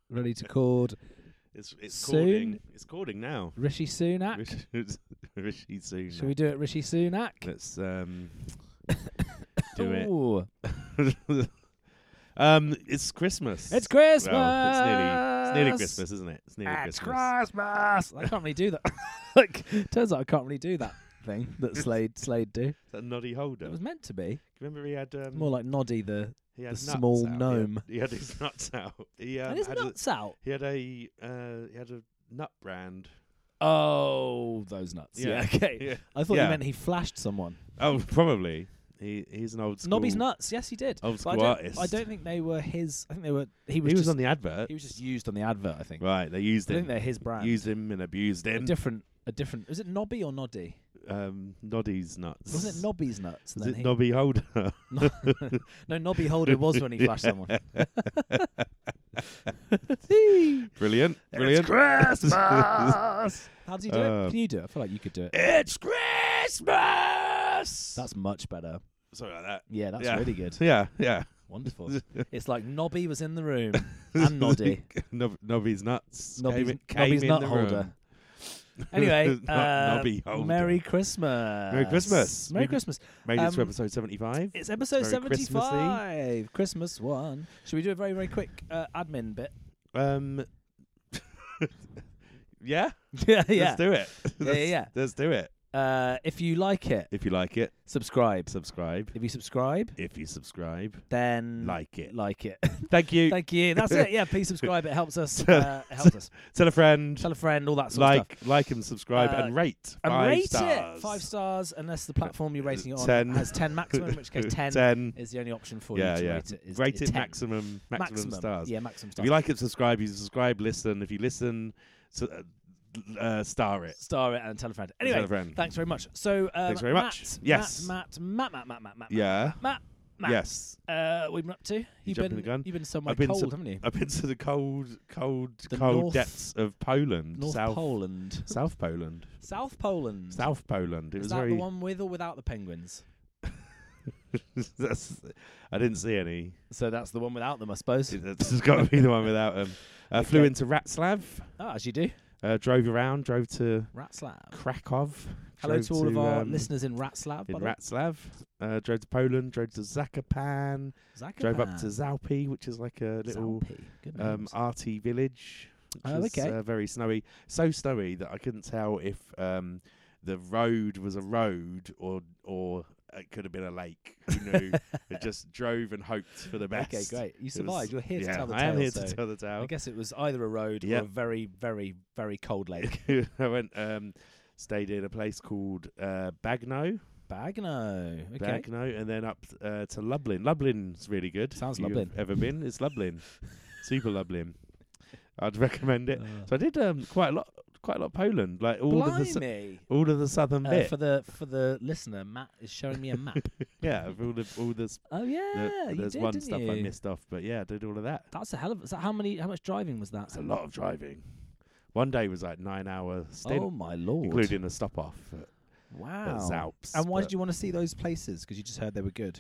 ready to call It's soon? cording. It's cording now. Rishi Sunak. Rishi Sunak. Should we do it, Rishi Sunak? Let's do it. Ooh. It's Christmas. It's Christmas. Well, it's nearly Christmas, isn't it? It's nearly It's Christmas. Christmas. I can't really do that. Like, turns out I can't really do that thing that Slade do. Is that Noddy Holder? It was meant to be. Remember he had More like Noddy the he had the nuts small out. gnome. He had his nuts out. He and his had nuts out. he had a nut brand. Oh, those nuts. Yeah, okay. Yeah. I thought Yeah. you meant he flashed someone. Oh, probably. He's an old school. Nobby's nuts. Yes, he did. Old But school artist. I don't think they were his. I think they were. He was He was just on the advert. He was just used on the advert. I think. Right, they used I think him. they're his brand. Used him and abused a him. different. Is it Nobby or Noddy? Noddy's nuts. Wasn't it Nobby's nuts? Was And it then Nobby Holder? No, Nobby Holder was when he flashed someone. Brilliant. It's Christmas. How do you do it? Can you do it? I feel like you could do it. It's Christmas. That's much better. Something like that. Yeah, that's Yeah. really good. Yeah, yeah. Wonderful. It's like Nobby was in the room and Noddy. Nobby's nuts. Nobby's came in nut the holder. room. Anyway, Nobby holder. Merry Christmas. Merry Christmas. Merry We've Christmas. Made it to Um, episode 75. It's episode Very 75. Christmas one. Should we do a very, very quick admin bit? Yeah? Yeah, Let's do it. Yeah. Let's do it. If you like it, If you like it, subscribe. subscribe. If you subscribe, If you subscribe, then like it. Like it. Thank you. Thank you. That's it. Yeah, please subscribe. It helps us. It helps us. Tell a friend. Tell a friend. All that sort of stuff. Like and subscribe and rate. And 5 rate stars. it 5 stars, unless the platform you're rating it on 10. has 10 maximum, in which case 10, 10. is the only option for Yeah, you to yeah. rate it. Is Rate it 10. maximum stars. Yeah, maximum If stars. you like it, subscribe. You subscribe, listen. If you listen, star it. Star it and tell a friend. Tell Anyway, a friend. thanks very much. So, Thanks very much. Matt, Yes. Matt. Yeah. Matt. Yes. What have you been up to? jumping the gun? You've been somewhere I've been cold, to- haven't you? I've been to the cold The north- depths of Poland. North Poland. South Poland. South Poland. South Poland. It Is was that very. the one with or without the penguins? I didn't see any. So that's the one without them, I suppose. This has got to be the one without them. Flew Okay. into Ratslav. Oh, as you do. Drove around. Drove to Ratslav. Krakow. Hello drove to all of our listeners in Ratslav. in by the way. Ratslav. Drove to Poland. Drove to Zakopan. Drove up to Zalpi, which is like a little Zalpi. Good names. arty village. Which Oh, was, okay. very snowy. So snowy that I couldn't tell if the road was a road or it could have been a lake. Who knew? It just drove and hoped for the best. Okay, great. You It survived. was- You're here to yeah, tell the I tale. am here so to tell the tale. I guess it was either a road or Yep. a very, very, very cold lake. I went, stayed in a place called Bagno. Bagno. Okay. Bagno, and then up to Lublin. Lublin's really good. Sounds If you've Lublin. Ever been? It's Lublin. Super Lublin. I'd recommend it. Uh, So I did quite a lot of Poland, like all Blimey. of the southern bit. For the listener, Matt is showing me a map. Yeah, of all the Oh yeah, you there's did, one didn't stuff you? I missed off, but yeah, I did all of that. That's a hell of. Is that how much driving was that? That's a lot of driving. One day was like 9-hour stint, Oh my lord! including a stop off at Wow. Zalps. And why but did you want to see those places? Because you just heard they were good.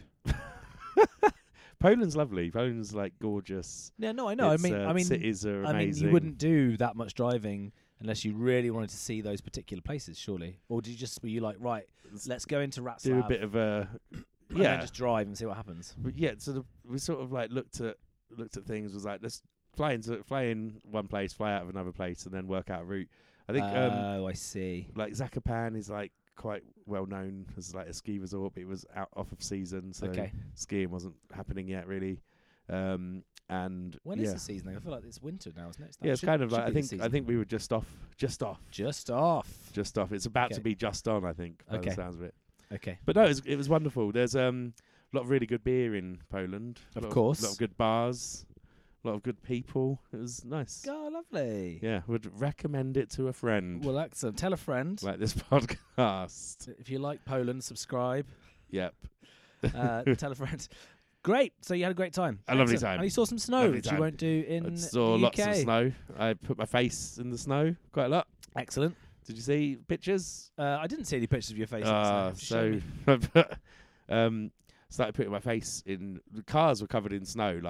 Poland's lovely. Poland's like gorgeous. Yeah, no, I know. It's, I mean, cities are I mean, amazing. you wouldn't do that much driving unless you really wanted to see those particular places, surely. Or did you just were you like, right, let's go into Ratslav, do a bit of a and yeah, then just drive and see what happens. But yeah. So we sort of like looked at things. Was like let's fly in one place, fly out of another place, and then work out a route. I think Oh, I see. like Zakopan is like quite well known as like a ski resort, but it was off of season, so Okay. skiing wasn't happening yet really. And When yeah. is the season? I feel like it's winter now, isn't it? Yeah, it's kind of like should be the I think we were just off. Just off. It's about Okay. to be just on, I think. By Okay. the sounds of it. Okay. But no, it was wonderful. There's a lot of really good beer in Poland. Of a course. lot of good bars, a lot of good people. It was nice. Oh, lovely. Yeah, would recommend it to a friend. Well, excellent. Tell a friend. Like this podcast. If you like Poland, subscribe. Yep. Tell a friend. Great. So you had a great time. A lovely Excellent. time. And you saw some snow, Lovely which you time. won't do in I saw the lots UK. of snow. I put my face in the snow quite a lot. Excellent. Did you see pictures? I didn't see any pictures of your face. in the snow. So I started putting my face in. The cars were covered in snow, like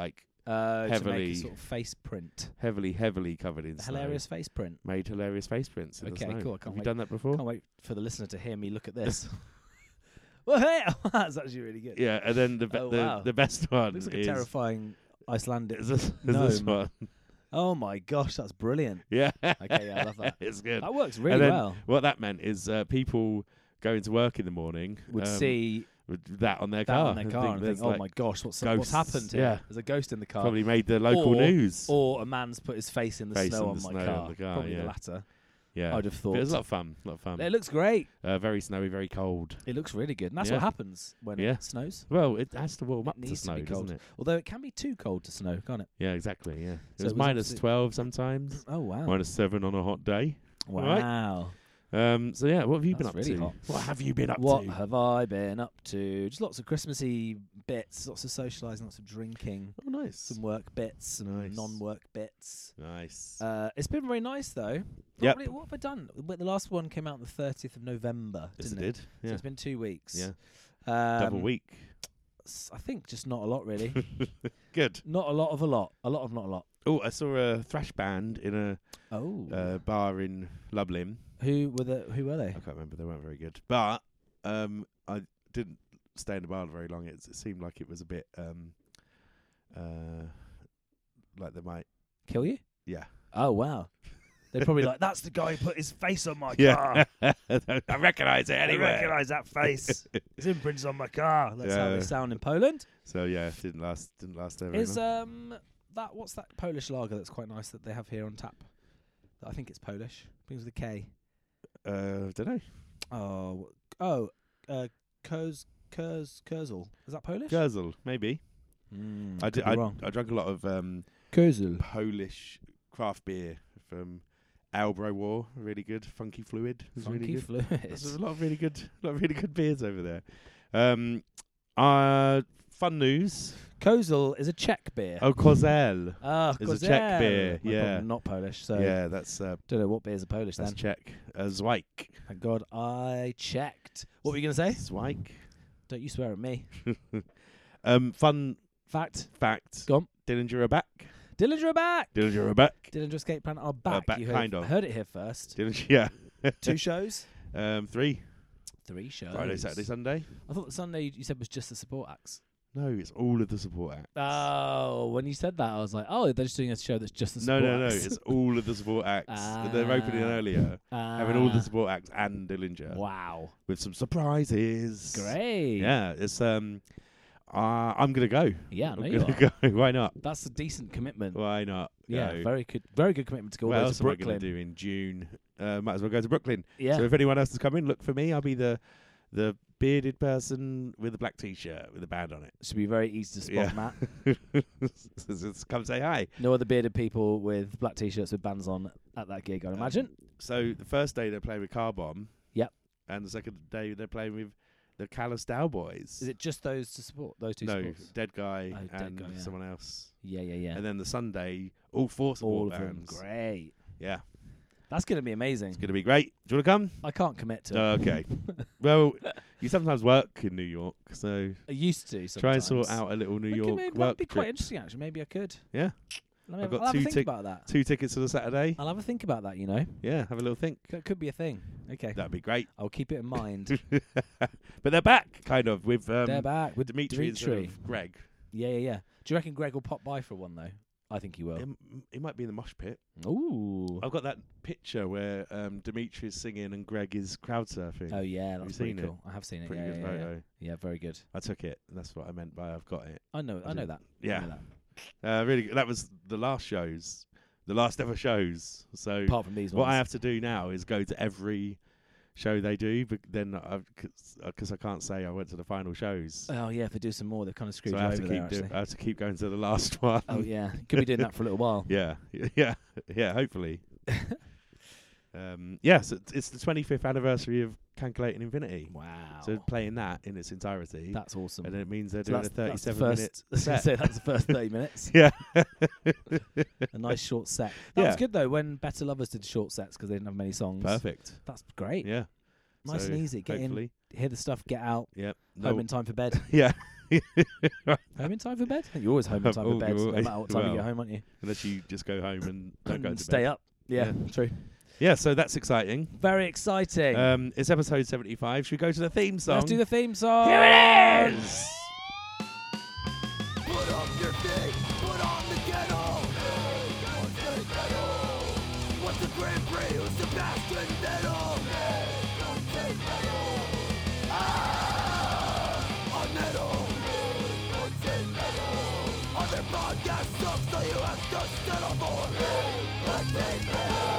To make a Heavily- sort of face print. heavily covered in snow. Hilarious face print. Made hilarious face prints. In the Okay, snow. cool, I can't Have you wait. done that before? Can't wait for the listener to hear me look at this. Well, hey, that's actually really good. Yeah, and then Oh, wow. the best one Looks like a is terrifying Icelandic. is this gnome. one. Oh my gosh, that's brilliant. Yeah. Okay, yeah, I love that. It's good. That works really And then well. What that meant is people going to work in the morning Would see with that on their that car on their car and think, there's "Oh like my gosh, what's ghosts, happened here? yeah. There's a ghost in the car." probably made the local news. Or a man's put his face in the Face snow in on the my snow car. on the car, Probably yeah. the latter. Yeah, I'd have But thought. it was a lot of fun. It looks great. Very snowy, very cold. It looks really good. And that's Yeah. what happens when Yeah. it snows. Well, it has to warm It up to needs to snow, be cold. doesn't it? Although it can be too cold to snow, can't it? Yeah, exactly. Yeah, So it was it was minus obviously- 12 sometimes, Oh wow. -7 on a hot day. Wow. So yeah, what have you been That's up really to? hot. What have you been up What to? have I been up to? Just lots of Christmassy bits, lots of socialising, lots of drinking, Oh, nice. some work bits, some Nice. non-work bits. Nice. It's been very nice though. Yep. What have I done? The last one came out on the 30th of November, Yes, didn't it it? did. So Yeah. it's been 2 weeks. Yeah. Um, Double week. I think just not a lot really. Good. Not a lot of a lot. A lot of not a lot. Oh, I saw a thrash band in a Oh. bar in Lublin. Who were they? I can't remember. They weren't very good. But I didn't stay in the bar very long. It seemed like it was a bit like they might. Kill you? Yeah. Oh wow. They're probably like, that's the guy who put his face on my Yeah. car. I recognise it I anyway. recognise that face. His imprint's on my car. That's how Yeah. they sound in Poland. So yeah, didn't last there very Is long. what's that Polish lager that's quite nice that they have here on tap? I think it's Polish. Begins with a K. Don't know. Kurzel. Is that Polish? Gurzel, maybe. I could did. be wrong. I drank a lot of Kurzel. Polish craft beer from Albro War. Really good. Funky Fluid was really Funky good. There's Fluid. a lot of really good beers over there. Fun news. Kozel is a Czech beer. Oh, Kozel. It's a Czech beer, yeah. Not Polish, so Yeah, that's don't know what beers are Polish that's then. Czech. Zweig. Thank God I checked. What were you going to say? Zweig. Don't you swear at me. Fun Fact. fact. Go on. Dillinger are back. Dillinger are back. Dillinger are back. Dillinger Escape Plan are back. back, You kind of. heard it here first. Dillinger, yeah. 2 shows. 3. 3 shows. Friday, Saturday, Sunday. I thought the Sunday you said was just the support acts. No, it's all of the support acts. Oh, when you said that, I was like, oh, they're just doing a show that's just the No, support no, acts. it's all of the support acts. They're opening earlier, having all the support acts and Dillinger Wow. with some surprises. Great. Yeah, it's I'm gonna go. Yeah, I know I'm you gonna are. go. Why not? That's a decent commitment. Why not? Yeah, Go. very good commitment to go all What the way else to am I gonna Brooklyn. do in June? Might as well go to Brooklyn. Yeah. So if anyone else is coming, look for me. I'll be the bearded person with a black T-shirt with a band on it. Should be very easy to spot, Yeah. Matt. Just come say hi. No other bearded people with black t-shirts with bands on at that gig, I'd imagine. So the first day they're playing with Car Bomb. Yep. And the second day they're playing with the Callous Dow Boys. Is it just those to support? Those two No, supports? Dead Guy Oh, Dead and Guy, yeah. someone else. Yeah. And then the Sunday, all 4 support All of them. bands. Great. Yeah, That's going to be amazing. it's going to be great. Do you want to come? I can't commit to it. Okay. Well, you sometimes work in New York, so I used to sometimes. try and sort out a little New York That'd work be quite trip. interesting, actually. Maybe I could. Yeah. I'll I've got have a 2 think about that. 2 tickets for the Saturday. I'll have a think about that, you know. Yeah, have a little think. That could be a thing. Okay. That'd be great. I'll keep it in mind. But they're back, kind of, with They're back with Dimitri instead Dimitri. of Greg. Yeah. Do you reckon Greg will pop by for one, though? I think he will. He might be in the mosh pit. Ooh. I've got that picture where Dimitri is singing and Greg is crowd surfing. Oh, yeah. That's pretty seen it? cool. I have seen it. Pretty Yeah, good yeah, photo. yeah. Very good. I took it. That's what I meant by I've got it. I know that. I Yeah. know that. Really good. That was the last ever shows. So Apart from these what ones. I have to do now is go to every show they do, but then because I can't say I went to the final shows. Oh, yeah. If they do some more, they're kind of screwed So you I have over to there, keep actually. I have to keep going to the last one. Oh, yeah. Could be doing that for a little while. Yeah. Hopefully. So it's the 25th anniversary of Canculating Infinity. Wow. So playing that in its entirety, That's awesome. and then it means they're So doing a that's the 37-minute first, I was gonna set. say that's the first 30 minutes. Yeah. A nice short set. That Yeah. was good, though, when Better Lovers did short sets because they didn't have many songs. Perfect. That's great. Yeah. Nice So and easy. Get hopefully. in, hear the stuff, get out, Yep. home in time for bed. Yeah. Home in time for bed? You're always home in time for bed, no matter what time you get home, aren't you? Unless you just go home and don't go to Stay bed. up. Yeah, true. Yeah, so that's exciting. Very exciting. It's episode 75. Should we go to the theme song? Let's do the theme song. Here it is! Put up your feet, put on the kettle. What's the Grand Prix? Who's Sebastian Vettel? On metal. On their podcast sucks, so you have to settle for.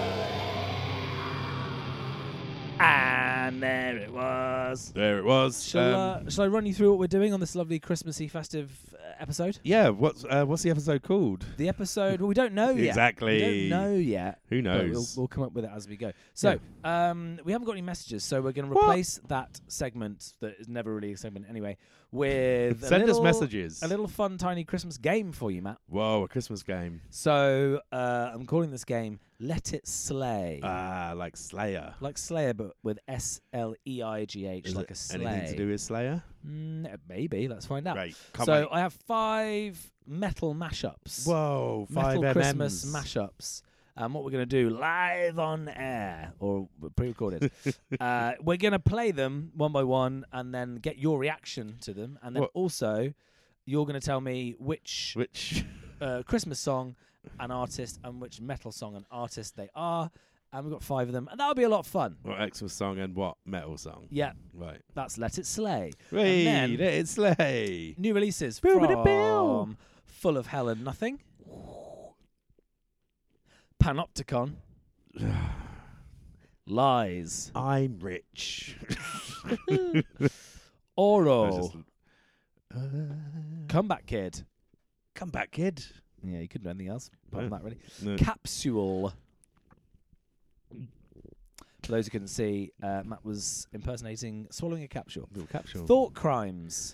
And there it was. There it was. Shall I run you through what we're doing on this lovely Christmassy festive episode? Yeah, what's the episode called? The episode, well, we don't know yet. Exactly. We don't know yet. Who But knows? we'll come up with it as we go. So, we haven't got any messages, so we're going to replace that segment that is never really a segment anyway with Send us messages. a little fun, tiny Christmas game for you, Matt. Whoa, a Christmas game. So, I'm calling this game Let It Slay. Like Slayer. Like Slayer, but with S-L-E-I-G-H, Is like it a sleigh. anything to do with Slayer? Maybe. Let's find out. Right. So I have 5 metal mashups. Whoa, 5 Metal MMs. Christmas mashups. And what we're going to do live on air, or pre-recorded, we're going to play them one by one and then get your reaction to them. And then also, you're going to tell me which Christmas song and artist and which metal song and artist they are. And we've got 5 of them. And that'll be a lot of fun. What Xmas song and what metal song? Yeah. Right. That's Let It Slay. Hey, And then Let It Slay. new releases Boom-a-da-boom. from Full of Hell and Nothing, Panopticon, Lies, I'm rich. Oral, Comeback Kid. Come back, kid. Yeah, you couldn't do anything else apart from that, really. No. Capsule. For those who couldn't see, Matt was impersonating swallowing a capsule. Little capsule. Thought Crimes.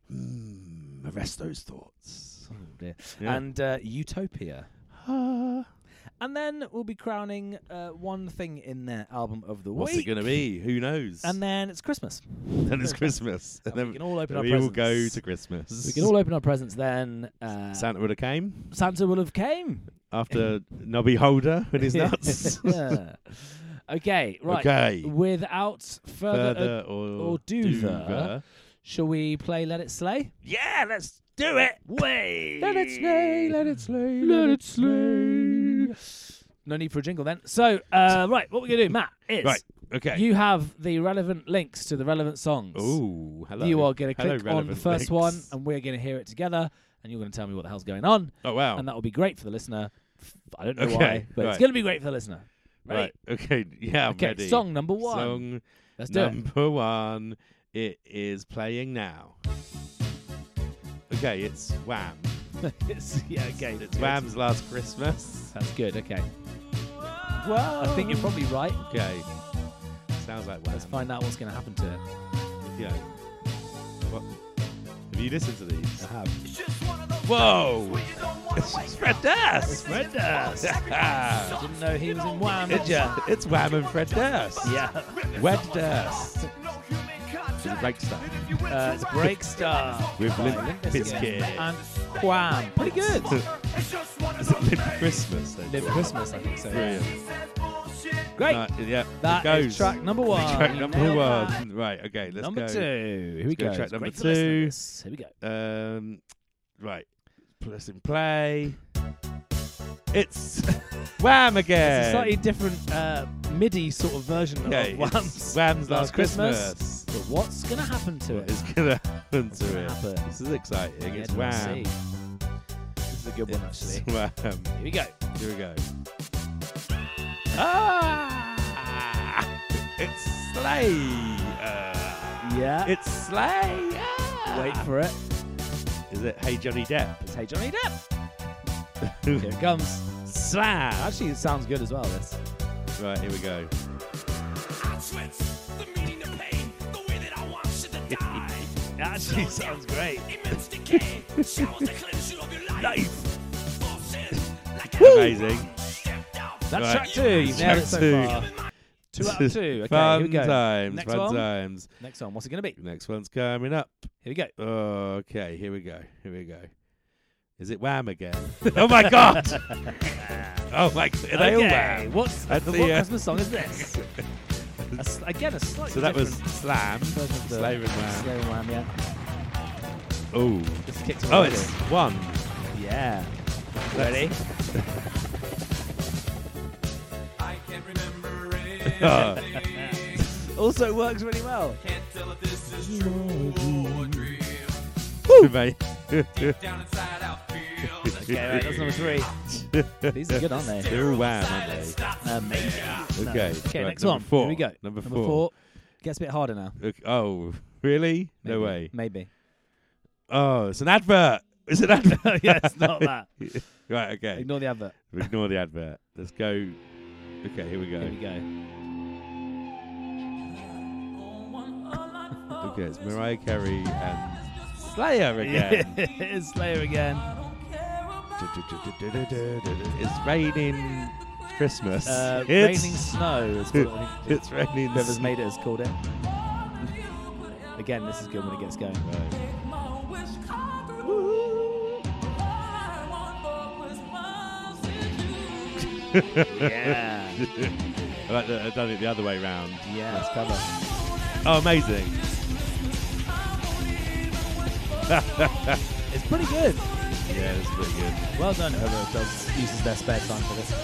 Arrest those thoughts. Oh dear. Yeah. And Utopia. And then we'll be crowning one thing in their album of the week. What's it going to be? Who knows? And then it's Christmas. then it's Christmas. And And then we can all open our we presents. all go to Christmas. We can all open our presents then. Santa would have came Santa will have came. after Nobby Holder with his nuts. Yeah. Okay, right. Okay. Without further Further or or doother, shall we play Let It Slay? Yeah, let's do it. Way. Let it slay, let it slay, Let it slay. No need for a jingle then. So, right, what we're going to do, Matt, is Right, okay. you have the relevant links to the relevant songs. Ooh, hello. You are going to Hello, click on the relevant first links. one, and we're going to hear it together, and you're going to tell me what the hell's going on, Oh, wow. and that will be great for the listener. I don't know Okay, why, but it's right. going to be great for the listener. Ready? Right, okay. Yeah, I'm Okay, ready. song number 1. Song Let's do it. number 1. It is playing now. Okay, it's Wham. Yeah, okay. It's Wham's Last Christmas. That's good, okay. Well, I think you're probably right. Okay. Sounds like Wham. Let's find out what's going to happen to it. Yeah. What? Have you listened to these? I have. Whoa! It's Fred Durst! It's Fred Durst. Didn't know he was in Wham, did ya? It's Wham and Fred Durst. Yeah. Wed Durst. It's a break stuff. It's Break Star With by Limp Bizkit. and Wham. Pretty good. Is it Limp Christmas? they Live call it? Christmas, I think so. Brilliant. Great. Yeah, That it goes. is track number 1. Track You number nailed 1. that. Right, okay, let's Number go. 2. Here we go go. track It's number great for listening to 2. this. Here we go. Right. Press and play. It's Wham again. It's a slightly different MIDI sort of version Okay, of it's Wham's Wham's Last Last Christmas. Christmas. But what's going to happen to What it? is going to happen to gonna it? happen? This is exciting. Yeah, It's do you wanna Wham. see? This is a good one, It's actually. Wham. Here we go. Here we go. It's Slay. Yeah. It's Slay. Wait for it. Is it Hey Johnny Depp? It's Hey Johnny Depp. Here it comes. Slam. Actually, it sounds good as well, this. Right, here we go. It actually sounds great. Nice. Amazing. That's Right. track 2. You've nailed Track it so 2. far. 2 out of 2. Okay, fun here we go. times. Next fun one. times. Next one. What's it going to be? Next one's coming up. Here we go. Okay, here we go. Here we go. Is it Wham again? Oh my God! Oh my God! Are they all Wham? What That's what the, Christmas song is this? Again, a slightly So that was different Slam, version of the Slayer and Wham. Slayer and Wham, yeah. Oh, Just kicked oh, already. it's one. Yeah. Ready? I can't remember it. Also works really well. Can't tell if this is true or a dream. Mate. Deep down inside, I feel that Okay, right, that's number 3. These are good, aren't they? They're all Wham, aren't they? Amazing. Okay. Okay, right, next number one. 4. Here we go. Number Number 4. 4. Gets a bit harder now. Okay. Oh, really? No Maybe. way. Maybe. Oh, it's an advert. It's an advert. Yeah, it's not that. Right, okay. Ignore the advert. Ignore the advert. Let's go. Okay, here we go. Here we go. Okay, it's Mariah Carey and Slayer again. It's Slayer again. It's raining Christmas. Raining It's Snow is what I think it's raining. whoever's made it has called it. Again, this is good when it gets going. Right. Yeah. I like that I've done it the other way round. Yeah, that's clever. Oh, amazing. It's pretty good. Yeah, that's pretty good. Well done, whoever uses their spare time for this.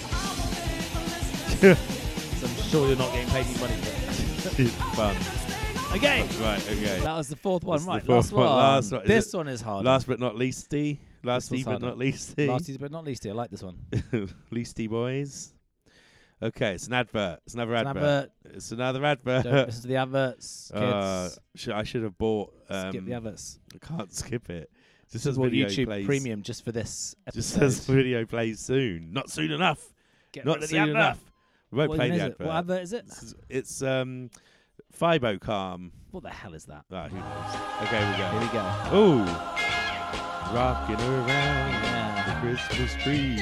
So I'm sure you're not getting paid any money for it. It's fun. Okay. Right, okay. That was the 4th one. That's the Right, fourth last one. one. Last one. Is This it one is hard. Last but not leasty. one's Lasty but harder. not leasty. Lasty but not leasty. I like this one. Leasty boys. Okay, it's an advert. It's another It's an advert. advert. It's another advert. Don't listen to the adverts, kids. I should have bought. Skip the adverts. I can't skip it. Just This says is what video YouTube plays. Premium just for this Just episode. says video plays soon. Not soon enough. Get Not rid of the soon advert. enough. We won't What play even the is it? advert. What advert is it? It's Fibocalm. What the hell is that? Ah, who knows? Okay, here we Here go. we go. Ooh. Rocking around Yeah. the Christmas tree.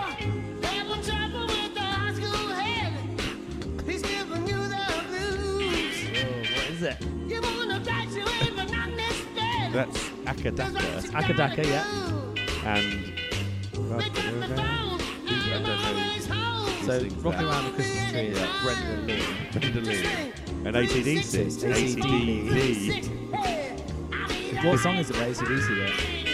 Whoa, what is it? That's Akadaka. Akadaka, yeah. And rocking around. I don't know. So, sings Rocking that. Around the Christmas Tree is Brenda Lee. Brenda Lee. And AC/DC. AC/DC. What song is it by AC/DC though?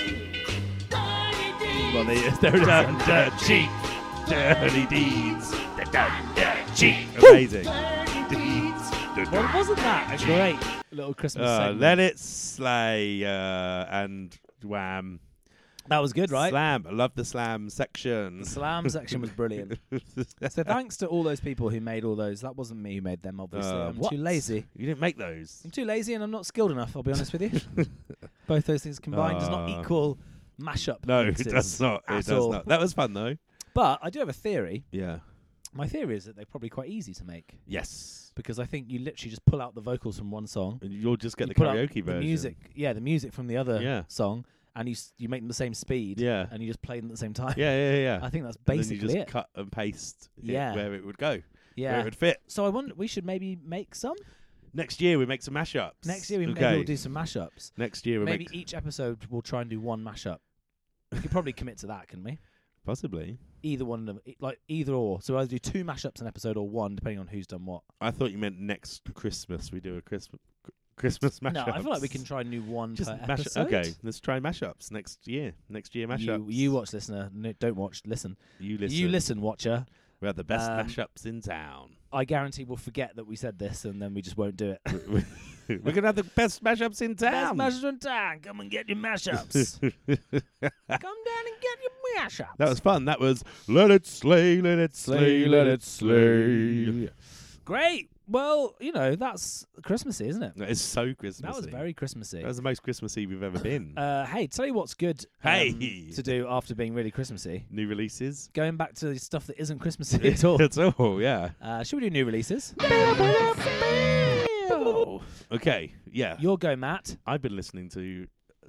Well, there it is. Cheap. Dirty deeds. Cheap. Amazing. Well, wasn't that a great little Christmas segment? Let It Slay and Wham. That was good, right? Slam. I love the slam section. The slam section was brilliant. So thanks to all those people who made all those. That wasn't me who made them, obviously. I'm What? too lazy. You didn't make those. I'm too lazy and I'm not skilled enough, I'll be honest with you. Both those things combined does not equal mashup. No, it mixes does not. It at does all. not. That was fun though. But I do have a theory. Yeah. My theory is that they're probably quite easy to make Yes. because I think you literally just pull out the vocals from one song. And you'll just get You the pull out karaoke version. The music, yeah, the music from the other Yeah. song, and you make them the same speed. Yeah. And you just play them at the same time. Yeah. I think that's And then basically you just it. cut and paste it Yeah. where it would go. Where Yeah. it would fit. So I wonder, we should maybe make some. Next year we make some mashups. Next year maybe okay. we'll do some mashups. Next year we Maybe make each episode we'll try and do one mashup. We could probably commit to that, can we? possibly. Either one of them, like either or. So either do 2 mashups an episode or 1, depending on who's done what. I thought you meant next Christmas we do a Christmas mashup. No, I feel like we can try and do one just per mash. episode. Okay, let's try mashups next year. Next year mashups. You watch, listener. No, don't watch. Listen. You listen. You listen, watcher. We have the best Um, mashups in town. I guarantee we'll forget that we said this, and then we just won't do it. We're gonna have the best mashups in town. Best mashups in town. Come and get your mashups. Come down and get your mashups. That was fun. That was Let It Slay, Let It Slay, Let It Slay. Great. Well, you know, that's Christmassy, isn't it? That is so Christmassy. That was very Christmassy. That was the most Christmassy we've ever been. Hey, tell you what's good Hey. to do after being really Christmassy. New releases. Going back to stuff that isn't Christmassy at all. At all, yeah. Should we do new releases? Okay, yeah. Your go, Matt. I've been listening to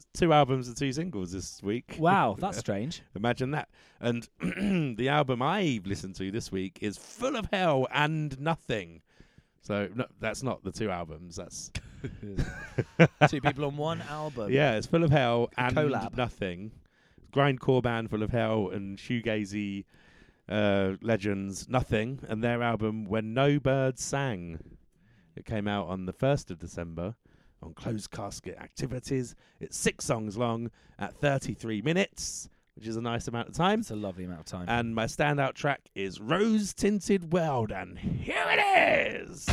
2 albums and 2 singles this week. Wow, that's strange. Imagine that. And the album I've listened to this week is Full of Hell and Nothing. So no, that's not the 2 albums. That's 2 people on one album. yeah, it's Full of Hell and collab. Nothing. Grindcore band Full of Hell and shoegazy legends Nothing, and their album When No Birds Sang. It came out on the 1st of December on Closed Casket Activities. It's 6 songs long at 33 minutes, which is a nice amount of time. It's a lovely amount of time. And my standout track is Rose Tinted World, and here it is!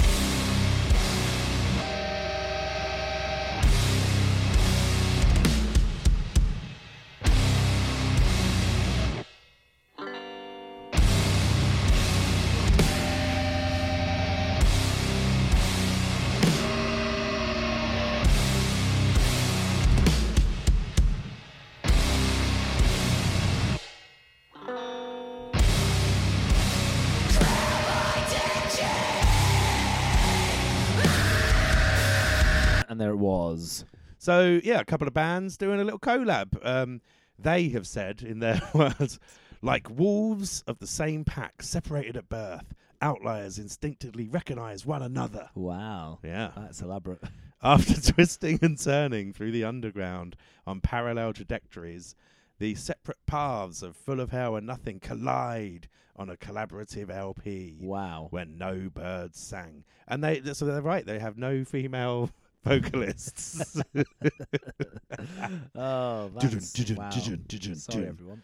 And there it was. So, yeah, a couple of bands doing a little collab. They have said, in their words, like wolves of the same pack, separated at birth, outliers instinctively recognise one another. Wow. Yeah. That's elaborate. After twisting and turning through the underground on parallel trajectories, the separate paths of Full of Hell and Nothing collide on a collaborative LP. Wow. When No Birds Sang. And so they're right, they have no female vocalists. Oh, that's wow. Sorry, everyone.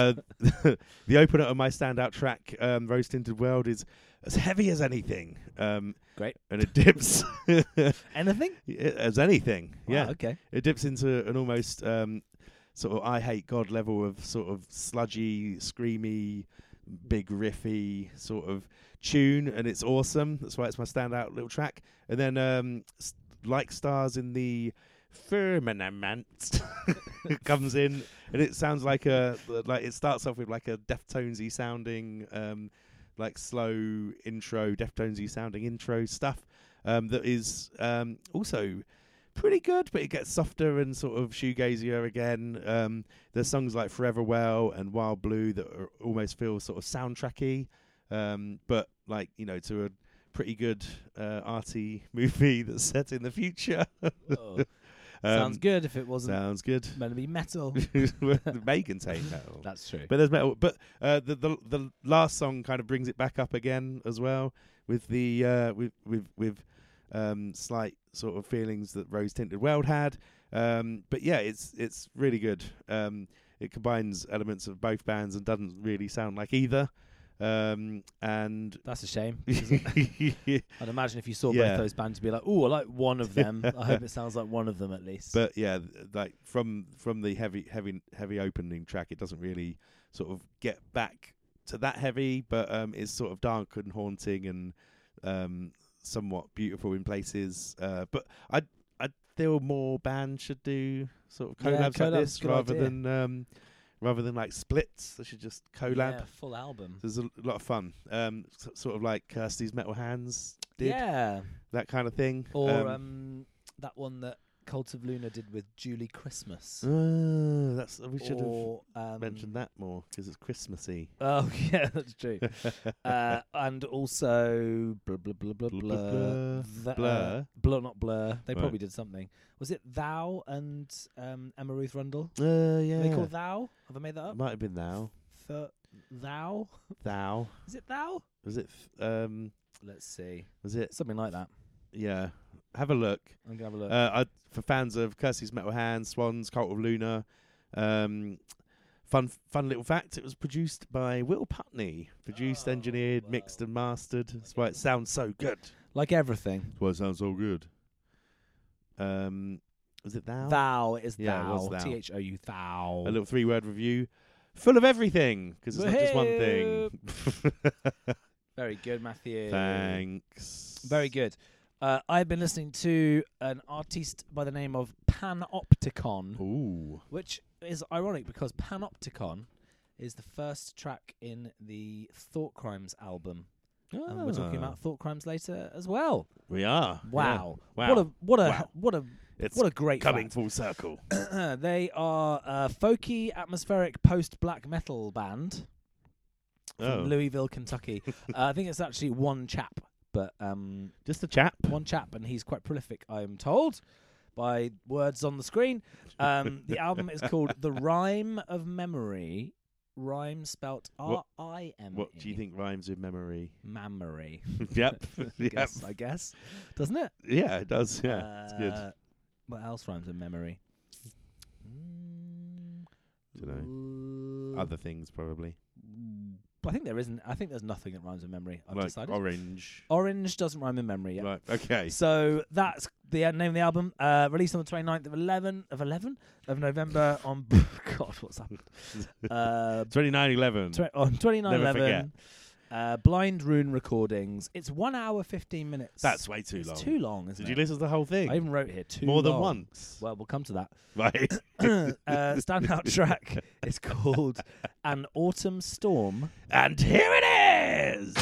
The opener of my standout track, Rose Tinted World, is as heavy as anything. Great. And it dips. Anything? As anything, Wow, yeah. okay. It dips into an almost sort of I Hate God level of sort of sludgy, screamy, big riffy sort of tune, and it's awesome. That's why it's my standout little track. And then Like Stars in the Firmament comes in, and it sounds like it starts off with like a Deftonesy sounding like slow intro, Deftonesy sounding intro stuff that is also pretty good, but it gets softer and sort of shoegazier again. There's songs like Forever Well and Wild Blue that almost feel sort of soundtracky, but like, you know, to a pretty good arty movie that's set in the future. Oh. Sounds good if it wasn't Sounds good. meant to be metal. It may contain metal. That's true. But there's metal. But the last song kind of brings it back up again as well, with the with slight sort of feelings that Rose Tinted World had. But yeah, it's really good. It combines elements of both bands and doesn't really sound like either. And That's a shame. I'd imagine if you saw both those bands, you'd be like, "Oh, I like one of them. I hope it sounds like one of them at least." But yeah, like from the heavy opening track, it doesn't really sort of get back to that heavy, but it's sort of dark and haunting and somewhat beautiful in places. But I feel more bands should do sort of collabs like this rather than like splits. They should just collab. Yeah, full album. There's a lot of fun. Sort of like Kirsty's Metal Hands did. Yeah. That kind of thing. Or that one that Cult of Luna did with Julie Christmas. We should or, have mentioned that more because it's Christmassy. Oh yeah, that's true. And also Blur, not Blur. They probably did something. Was it Thou and Emma Ruth Rundle? Yeah. Are they called Thou? Have I made that up? Might have been Thou. Thou? Thou. Is it Thou? Was it? Let's see. Was it something like that? Yeah. Have a look. I'm gonna have a look. For fans of Kirsty's Metal Hands, Swans, Cult of Luna, fun little fact: it was produced by Will Putney. Produced, engineered, mixed, and mastered. That's why it sounds so good. Like everything. That's why it sounds so good. Was it Thou? Thou is Yeah, Thou. it was Thou. THOU. Thou. A little 3-word review, full of everything, because it's not just one thing. Very good, Matthew. Thanks. Very good. I've been listening to an artiste by the name of Panopticon, Ooh. which is ironic because Panopticon is the first track in the Thought Crimes album. And we're talking about Thought Crimes later as well. We are. Wow. Yeah. Wow. What a It's What a great coming fact. full circle. They are a folky, atmospheric, post-black metal band from Louisville, Kentucky. I think it's actually one chap, but Just a chap. one chap, and he's quite prolific, I am told, by words on the screen. The album is called The Rhyme of Memory. Rhyme spelt R-I-M-E. What do you think rhymes with memory? Memory. Yep. Yep. I guess. Doesn't it? Yeah, it does. Yeah, it's good. What else rhymes with memory? Don't know. Other things probably. I think there isn't. I think there's nothing that rhymes with memory. I've Like decided. orange. Orange doesn't rhyme with memory yet. Right. Okay. So that's the name of the album. Released on the 29th of November on God, what's happened? 29/11. On 29/11. Never Blind Rune Recordings. It's 1 hour 15 minutes. That's way too It's long. too long, isn't Did it? you listen to the whole thing? I even wrote here too More than long. once. Well, we'll come to that. Right. Standout track is called An Autumn Storm. And here it is.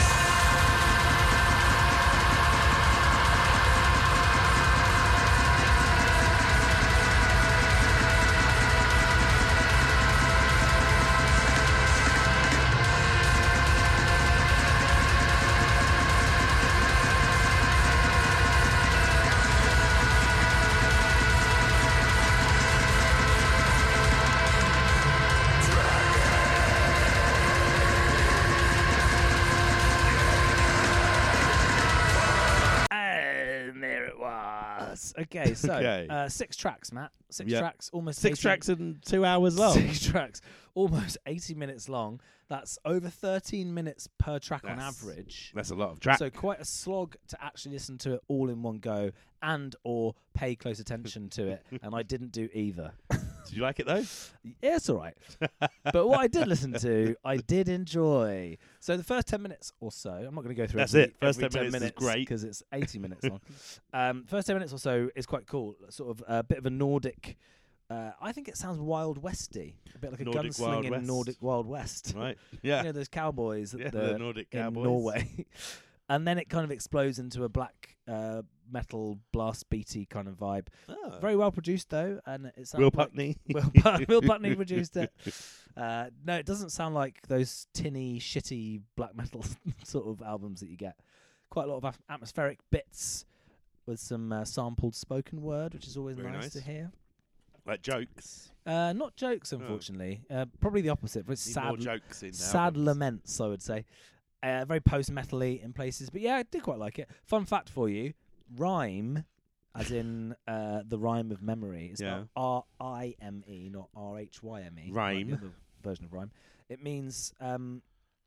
And there it was. Okay, so Okay. 6 tracks, Matt. Six Yep. tracks, almost 6 80 tracks and 2 hours long. 6 tracks, almost 80 minutes long. That's over 13 minutes per track on average. That's a lot of tracks. So quite a slog to actually listen to it all in one go and or pay close attention to it. And I didn't do either. Did you like it though? Yeah, it's all right. But what I did listen to, I did enjoy. So the first 10 minutes or so, I'm not going to go through That's every, it. First every 10 minutes is great. because it's 80 minutes long. First 10 minutes or so is quite cool. Sort of a bit of a Nordic. I think it sounds Wild Westy, a bit like a Nordic Wild gunslinging West. Nordic Wild West. Right. Yeah. You know those cowboys Yeah, at the Nordic in cowboys. Norway. And then it kind of explodes into a black metal blast beaty kind of vibe. Oh. Very well produced though, and it sounds Will like Putney. Will Putney produced it. No, it doesn't sound like those tinny, shitty black metal sort of albums that you get. Quite a lot of atmospheric bits with some sampled spoken word, which is always Very nice to nice. hear. Like jokes. Not jokes, unfortunately. Probably the opposite. But it's Need more sad, jokes in sad albums. laments, I would say. Very post-metal-y in places. But yeah, I did quite like it. Fun fact for you, rhyme, as in the rhyme of memory, is Yeah. not R-I-M-E, not R-H-Y-M-E. Rhyme. Like the other version of rhyme. It means an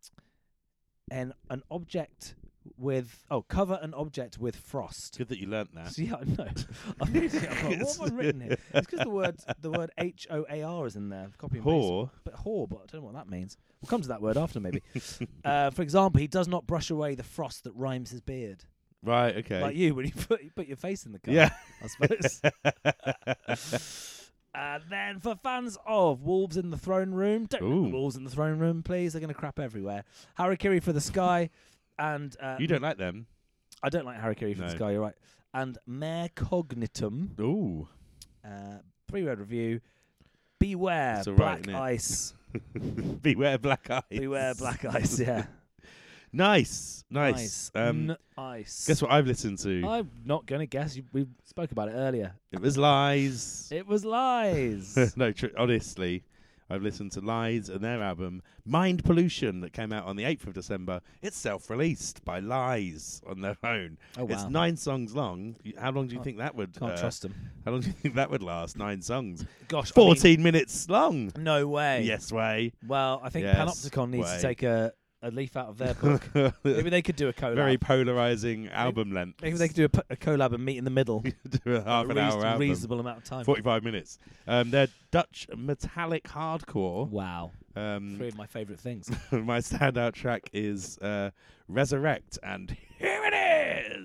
object with... Oh, cover an object with frost. Good that you learnt that. So, yeah, I know. I'm thinking, what have I written here? It's because the word H-O-A-R is in there. Copy and paste. Whore. But whore, but I don't know what that means. We'll come to that word after, maybe. For example, he does not brush away the frost that rhymes his beard. Right, okay. Like you, when you put your face in the car, Yeah. I suppose. And then for fans of Wolves in the Throne Room, don't Ooh. put Wolves in the Throne Room, please. They're going to crap everywhere. Harakiri for the Sky. And You don't like them? I don't like Harakiri for the No. Sky, you're right. And Mare Cognitum. Ooh. 3-word review. Beware It's all black right, innit? ice. Beware black eyes. Beware black ice, yeah. Nice. Nice. Nice. Guess what I've listened to? I'm not going to guess. We spoke about it earlier. It was Lies. It was Lies. No, honestly, I've listened to Lies and their album Mind Pollution that came out on the 8th of December. It's self-released by Lies on their own. Oh, wow. It's 9 songs long. How long do you think that would? Can't trust them. How long do you think that would last? 9 songs. Gosh, 14 minutes long. I mean, no way. Yes way. Well, I think Yes Panopticon needs way. to take a leaf out of their book. Maybe they could do a collab. Very polarizing album length. Maybe they could do a collab and meet in the middle. do a half an hour album. Reasonable amount of time. 45 minutes. They're Dutch metallic hardcore. Wow. 3 of my favourite things. My standout track is Resurrect, and here it is!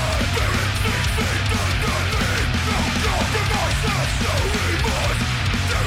Compromise, so we must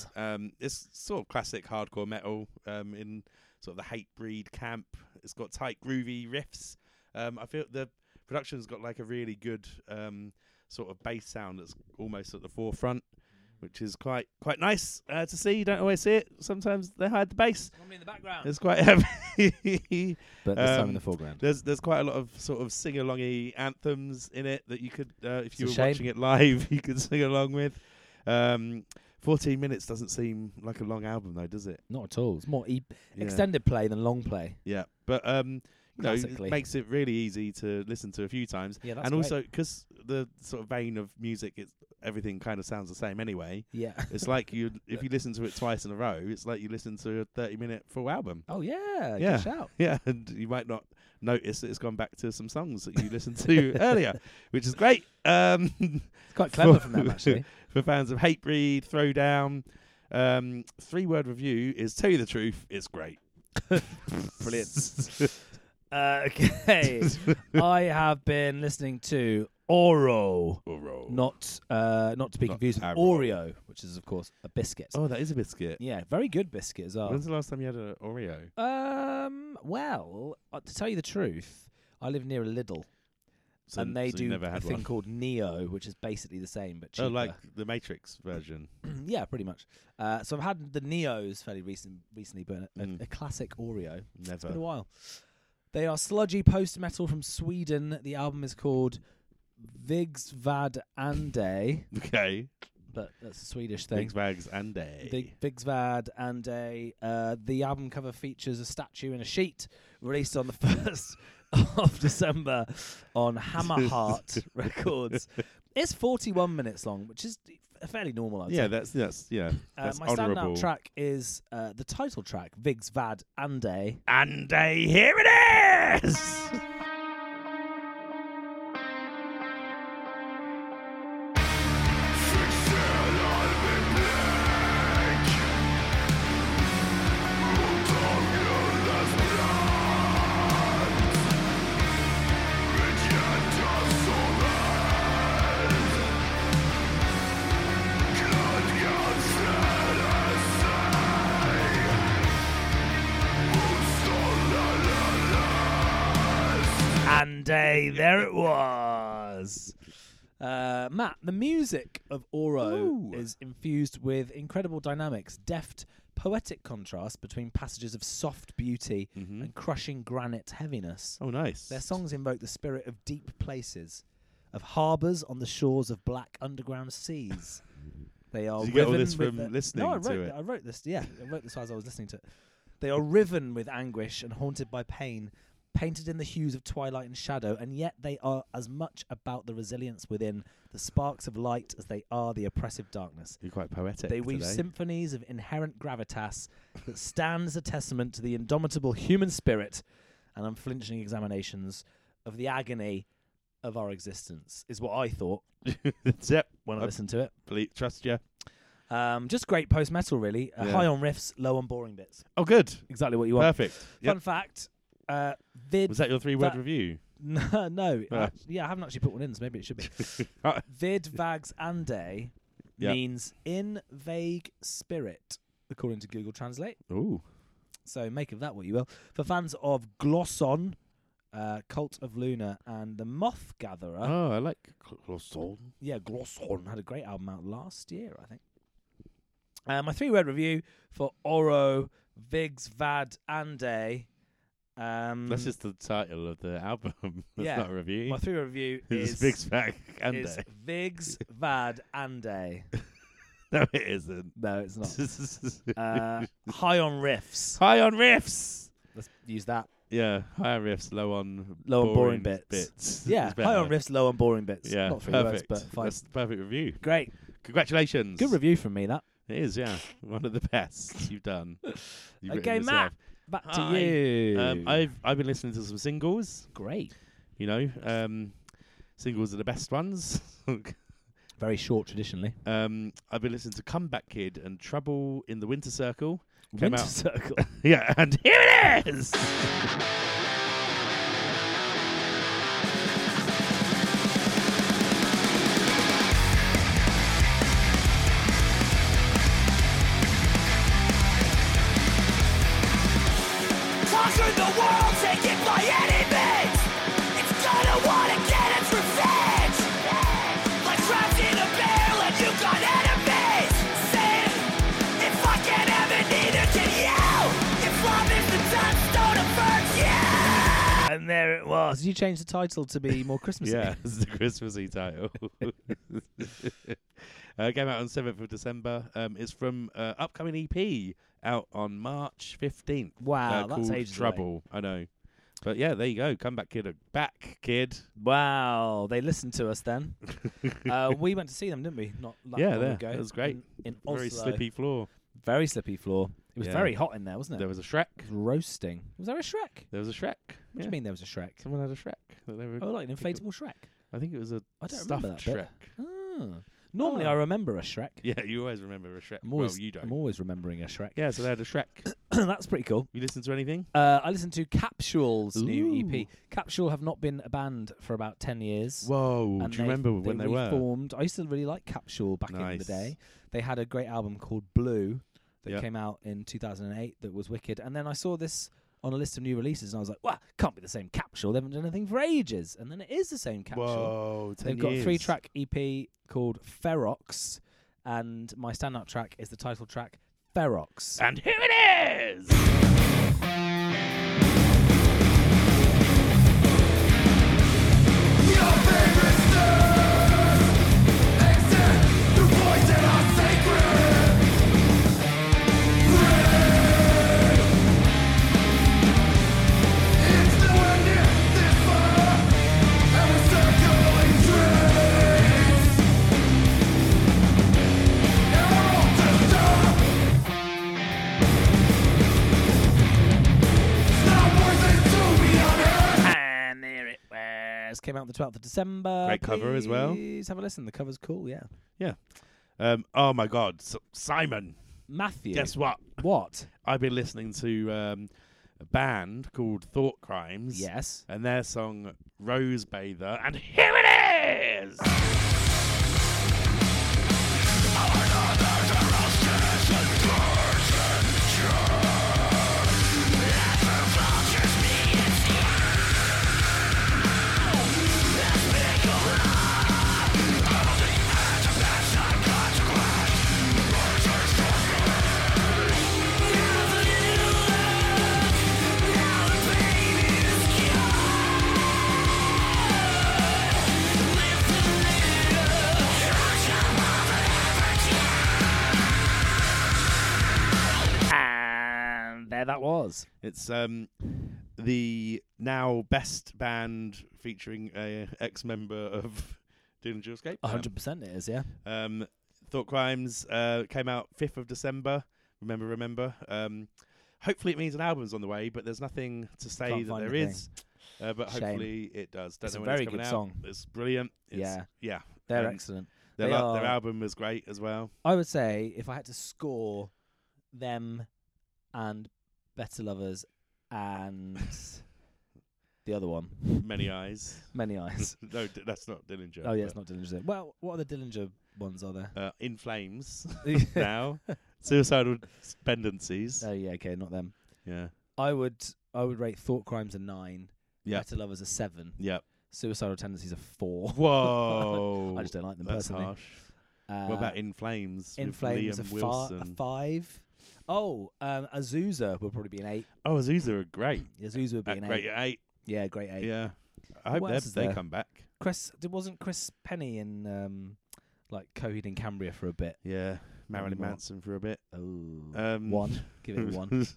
Yes. It's sort of classic hardcore metal in sort of the Hatebreed camp. It's got tight, groovy riffs. I feel the production's got like a really good sort of bass sound that's almost at the forefront, which is quite nice to see. You don't always see it. Sometimes they hide the bass. Normally in the background. It's quite heavy. But this time in the foreground. There's quite a lot of sort of sing-alongy anthems in it that you could, if you were shame. watching it live, you could sing along with. 14 minutes doesn't seem like a long album though, does it? Not at all. It's more Yeah. extended play than long play. Yeah, but you know, it Classically. makes it really easy to listen to a few times. Yeah, that's and great. also because the sort of vein of music, everything kind of sounds the same anyway. Yeah. It's like if you listen to it twice in a row, it's like you listen to a 30-minute full album. Oh yeah. Yeah. Good shout. Yeah, and you might not notice that it's gone back to some songs that you listened to earlier, which is great. It's quite clever from them actually. For fans of Hatebreed, Throwdown, 3-word review is tell you the truth, it's great. Brilliant. Okay. I have been listening to Oro. Not to be Not confused with Arrow. Oreo, which is of course a biscuit. Oh, that is a biscuit. Yeah, very good biscuit as well. When's the last time you had an Oreo? Well, to tell you the truth, I live near a Lidl, and they so you do never a had thing one. called Neo, which is basically the same but cheaper. Oh, like the Matrix version. Yeah, pretty much. So I've had the Neos fairly recently, but a classic Oreo. It's been a Never. while. They are sludgy post-metal from Sweden. The album is called Vigs Vad Ande, Okay. but that's a Swedish thing. Big bags and a. Vigs Vad Ande. The album cover features a statue in a sheet, released on the 1st of December on Hammerheart Records. It's 41 minutes long, which is fairly normal, I'd say. That's that's My honourable. standout track is the title track, Vigs Vad Ande. And here it is. Ande, there it was. Matt, the music of Oro Ooh. is infused with incredible dynamics, deft, poetic contrast between passages of soft beauty Mhm. and crushing granite heaviness. Oh, nice. Their songs invoke the spirit of deep places, of harbours on the shores of black underground seas. They are Did you get all riven this with from the- listening no, I to wrote, it? I wrote this. Yeah, I wrote this as I was listening to it. They are riven with anguish and haunted by pain, painted in the hues of twilight and shadow, and yet they are as much about the resilience within, the sparks of light, as they are the oppressive darkness. You're quite poetic. They weave today. symphonies of inherent gravitas that stand as a testament to the indomitable human spirit and unflinching examinations of the agony of our existence, is what I thought That's it. when I I listened to it. Trust you. Just great post-metal, really. Yeah. High on riffs, low on boring bits. Oh, good. Exactly what you want. Perfect. Fun fact, Vid... Was that your 3-word that- review? no. Ah. Yeah, I haven't actually put one in, so maybe it should be. Vid Vags Ande Yeah. means in vague spirit, according to Google Translate. Ooh. So make of that what you will. For fans of Glosson, Cult of Luna, and The Moth Gatherer, Oh, I like Glosson. yeah, Glosson had a great album out last year, I think. My 3-word review for Oro, Vigs Vad Ande. That's just the title of the album. That's yeah. not a review. My 3-word review It's is Big Spag and is Vigs Vad Ande. No, it isn't. No, it's not. High on riffs. High on riffs. Let's use that. Yeah, high on riffs, low on boring bits. Yeah, It's high on better. riffs, low on boring bits. Yeah, Not 3 perfect. words, but fine. That's the perfect review. Great. Congratulations. Good review from me, that. It is, yeah. One of the best you've done. You've Okay, written Matt. yourself. Back Hi. to you. I've been listening to some singles. Great. You know, singles are the best ones. Very short, traditionally. I've been listening to Comeback Kid and Trouble in the Winter Circle. Came Winter out- Circle. Yeah, and here it is. Oh, so you changed the title to be more Christmassy? Yeah, it's the Christmassy title. Came out on 7th of December. It's from upcoming EP out on March 15th. Wow, that's called ages Trouble. I know. But yeah, there you go. Come back, kid. Back, kid. Wow, they listened to us then. We went to see them, didn't we? Not that Yeah, long there. ago. It was great. In Oslo. Very slippy floor. Very slippy floor. It was Yeah. very hot in there, wasn't it? There was a Shrek. It was roasting. Was there a Shrek? There was a Shrek. What do you mean there was a Shrek? Someone had a Shrek. That they were Oh, like an inflatable Shrek. I think it was a I don't stuffed remember that bit. Shrek. Ah. Normally, I remember a Shrek. Yeah, you always remember a Shrek. I'm always, well, you don't. I'm always remembering a Shrek. Yeah, so they had a Shrek. That's pretty cool. You listen to anything? I listened to Capsule's new Ooh. EP. Capsule have not been a band for about 10 years. Whoa. And Do you remember when they were? reformed. I used to really like Capsule back in the Nice. day. They had a great album called Blue that Yep. came out in 2008 that was wicked. And then I saw this on a list of new releases and I was like, wow, can't be the same Capsule. They haven't done anything for ages. And then it is the same Capsule. Whoa, 10 They've got a years. 3-track EP called Ferox. And my standout track is the title track, Ferox. And here it is! Your favorite star, exit the voice in our sacred red. It's nowhere near this far, and we're circling trains. And we're all to stop. It's not worth it to be honest. And there it was. Came out the 12th of December. Great cover as well. Please have a listen. The cover's cool, yeah. Oh my God, Simon! Matthew. Guess what? What? I've been listening to a band called Thought Crimes. Yes. And their song Rose Bather, and here it is! And there that was. It's the now best band featuring a ex-member of Dillinger Escape. 100% it is, yeah. Thought Crimes came out 5th of December. Remember. Hopefully it means an album's on the way, but there's nothing to say Can't that find there anything. is. But Shame. hopefully it does. Don't It's know a when very it's coming good out. song. It's brilliant. It's, Yeah. They're Um, excellent. Their They are- album was great as well. I would say if I had to score them and Better Lovers and the other one, Many Eyes. Many Eyes. No, that's not Dillinger. Oh, yeah, it's not Dillinger. Well, what other Dillinger ones are there? In Flames now. Suicidal Tendencies. Oh, yeah, okay, not them. Yeah. I would rate Thought Crimes a 9. Yeah. Better Lovers a 7. Yep. Suicidal Tendencies a 4. Whoa. I just don't like them That's personally. harsh. What about In Flames? In with Flames Liam a Wilson? 5. Oh, Azusa would probably be an 8. Oh, Azusa are great. Azusa would be an 8. Great at 8. Yeah, great 8. Yeah. I hope What else is they there? come back. Wasn't Chris Penny in like Coheed and Cambria for a bit? Yeah. Marilyn What? Manson for a bit. Oh, 1. Give it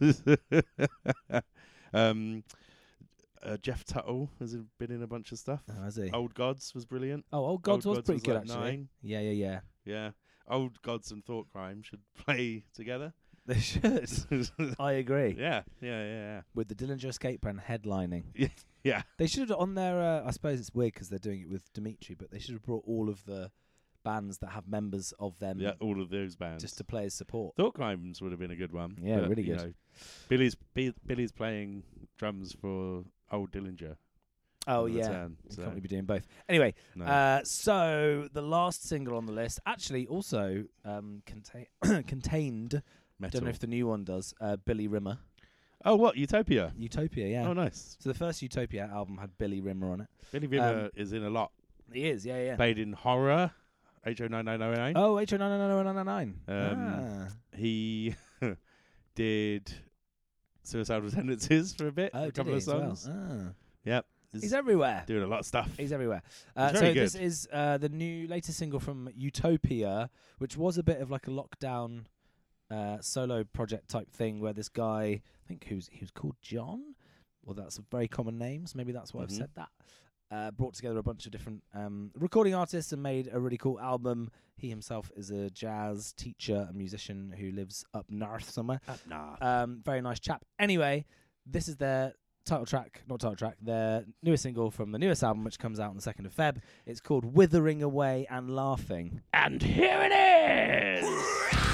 a 1. Jeff Tuttle has been in a bunch of stuff. Oh, has he? Old Gods was brilliant. Old Gods was pretty good like actually. 9. Yeah. Yeah. Old Gods and Thought Crime should play together. They should. I agree. Yeah. With the Dillinger Escape Band headlining. Yeah. They should have on their. I suppose it's weird because they're doing it with Dimitri, but they should have brought all of the bands that have members of them. Yeah, all of those bands. Just to play as support. Thought Crimes would have been a good one. Yeah, but, really you good. know, Billy's playing drums for Old Dillinger. Oh on the yeah, turn, you so, can't really be doing both. Anyway, no. so the last single on the list actually also contained. Metal. Don't know if the new one does. Billy Rimmer, Oh, what? Utopia? Utopia. Yeah. Oh, nice. So the first Utopia album had Billy Rimmer on it. Billy Rimmer is in a lot. He is. Yeah. Played in Horror, HO9909. Oh, HO99999. He did Suicidal Tendencies for a bit, Oh, a couple of songs. Well? Yep. He's everywhere. doing a lot of stuff. He's everywhere. He's So very this good. is the new latest single from Utopia, which was a bit of like a lockdown solo project type thing, where this guy, I think he was called John. Well, that's a very common name, so maybe that's why I've said that. Brought together a bunch of different recording artists and made a really cool album. He himself is a jazz teacher and musician who lives up north somewhere. Very nice chap. Anyway, this is their their newest single from the newest album, which comes out on the 2nd of Feb. It's called Withering Away and Laughing. And here it is!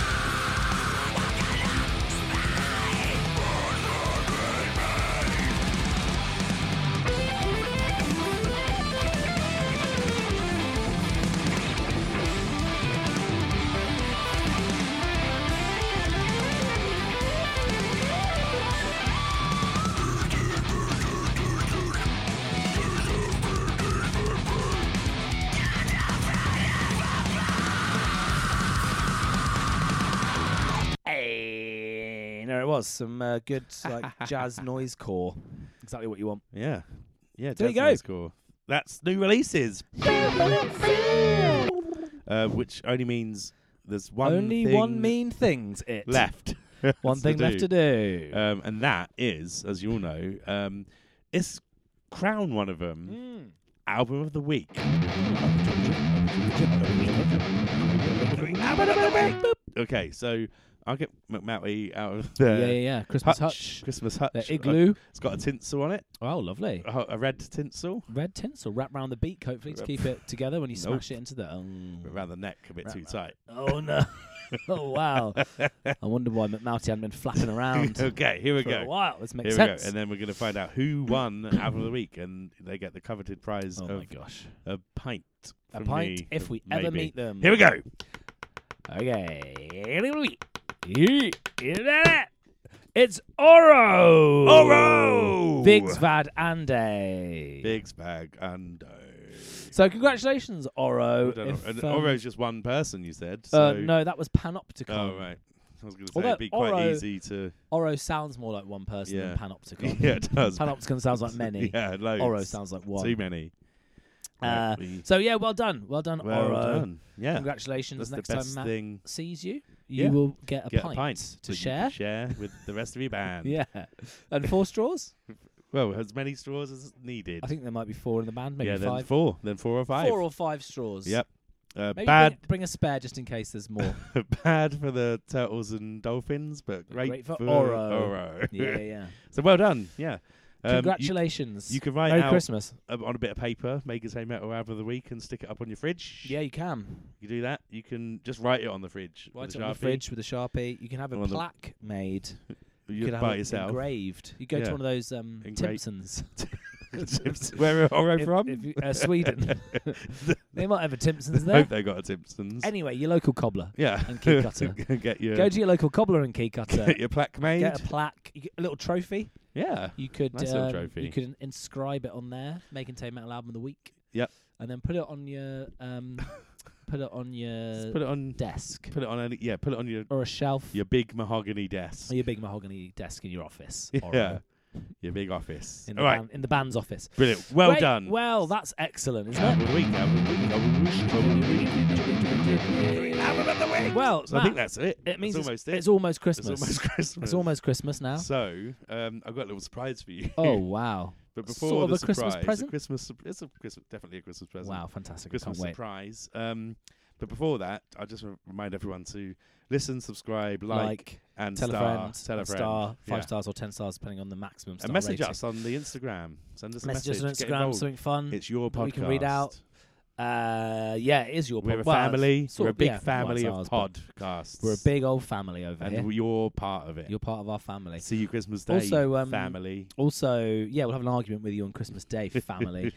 There it was, some good like jazz noise core. Exactly what you want. Yeah. There you Jazz go. Noise Core. That's new releases. Which only means there's one mean thing's it left. One thing left to do. And that is, as you all know, it's Crown one of them. Album of the week. Okay, so I'll get McMouty out of the Yeah. Christmas hutch. Christmas hutch. The igloo. It's got a tinsel on it. Oh, lovely. A red tinsel. Red tinsel wrapped round the beak, hopefully, to keep it together when you smash it into the... Around the neck, a bit too tight. Oh, no. Oh, wow. I wonder why McMouty hadn't been flapping around Okay, here we for go. a while. This makes Here we sense. go. And then we're going to find out who won Album of the Week, and they get the coveted prize Oh, of my gosh. a pint. A from pint me, if we maybe. ever meet them. Here we go. Okay. It's Oro! Oro! Biggs Vad Ande. Biggs Bag and So congratulations, Oro. and Oro's just one person, you said. So No, that was Panopticon. Oh, right. I was going to say Although it'd be quite Oro- easy to... Oro sounds more like one person Yeah. than Panopticon. Yeah, it does. Panopticon sounds like many. Yeah, loads. Oro sounds like one. Too many. So yeah, well done, well Oro. done. Yeah. Congratulations. That's Next the best time Matt thing. sees you, Yeah. you will get a Get pint a pint to that you share. can share with the rest of your band. Yeah, and 4 straws. Well, as many straws as needed. I think there might be 4 in the band, maybe yeah, 5. then 4. Then 4 or 5. 4 or 5 straws. Yep. Maybe Bad bring a spare just in case there's more. bad for the turtles and dolphins, but great for Oro. Oro. yeah. So well done. Yeah. Congratulations. You can write Merry out Christmas. on a bit of paper, make it say Metal Album of the Week, and stick it up on your fridge. Yeah, you can. You do that. You can just write it on the fridge. Write with it a on the Sharpie. fridge with a Sharpie. You can have a On the- plaque made. You could have by it yourself. engraved. You go Yeah. to one of those Engraved. Timpsons. Where are Oro If- from? if you- Sweden. They might have a Timpsons I there. hope they got a Timpsons. Anyway, your local cobbler. Yeah. and key cutter. Get your Go to your local cobbler and key cutter. get your plaque made. Get a plaque. You get a little trophy. Yeah. You could Nice little trophy. You could inscribe it on there. Make and Take Metal Album of the Week. Yep. And then put it on your put it on your Just put it on. desk Put it on. Put it on your or a shelf big mahogany desk. or your big mahogany desk in your office. Or, Yeah. Your big office. in the All right. in the band's office. Brilliant. Well Great. done. Well, that's excellent, isn't Album it? of the week. Album of the week. Album of the week. Album of the week. Album of the week. Well, So I Matt, think that's it. it means that's almost it. it's almost It's Christmas. almost Christmas. It's almost Christmas now. So, I've got a little surprise for you. Oh wow! But before Sort of the a Christmas surprise, present? it's a Christmas, definitely a Christmas present. Wow, fantastic! Christmas I can't wait. surprise. But before that, I just remind everyone to listen, subscribe, like and tell a star, friend, tell a and friend. star, 5 Yeah. stars or 10 stars, depending on the maximum star And message rating. us on the Instagram. Send us a Message message. us on Get Instagram, involved. something fun. It's your podcast. that we can read out. Yeah, it is your We're a podcast. Well, family. sort We're a of, big yeah, family well, of it's ours, podcasts. We're a big old family over here. and you're part of it. You're part of our family. See you Christmas Day, Also, family. Also, yeah, we'll have an argument with you on Christmas Day, family.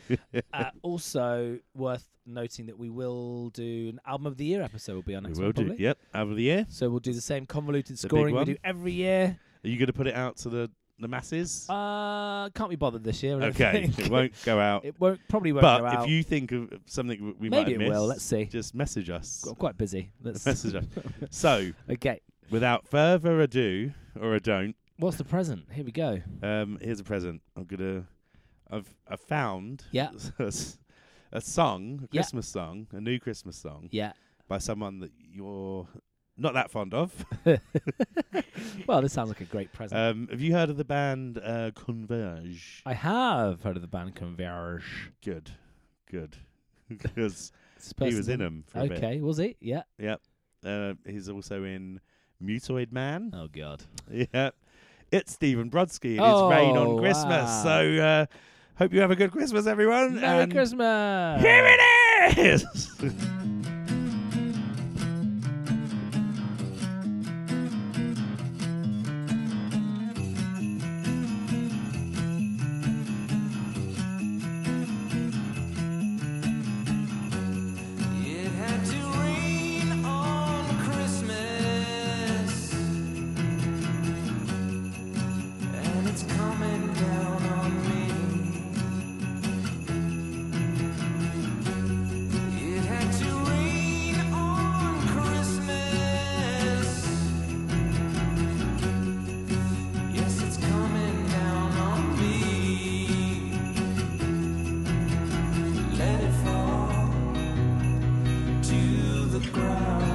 Also, worth noting that we will do an Album of the Year episode. Will be our We next will one, do. probably. Yep, album of the year. So we'll do the same convoluted The big scoring we one. do every year. Are you going to put it out to the masses? Can't be bothered this year. I don't Okay, think. it won't go out. It probably won't go But out. if you think of something we Maybe might have it missed, will. Let's see. just message us. I'm quite busy. Let's Message us. So, Okay. without further ado, or a don't, What's the present? Here we go. here's a present. I've found Yeah. a song, a Yeah. Christmas song, a new Christmas song Yeah. by someone that you're not that fond of. Well, this sounds like a great present. Have you heard of the band Converge? I have heard of the band Converge. Good. Because This he was person- in them for a bit. Okay, was he? Yeah. Yep. He's also in Mutoid Man. Oh God. Yep. It's Stephen Brodsky and his Rain on Oh, Christmas. wow. So hope you have a good Christmas, everyone. Merry and Christmas. Here it is. It had to rain on Christmas, and it's coming down on me. It had to rain on Christmas. Yes, it's coming down on me. Let it fall to the ground.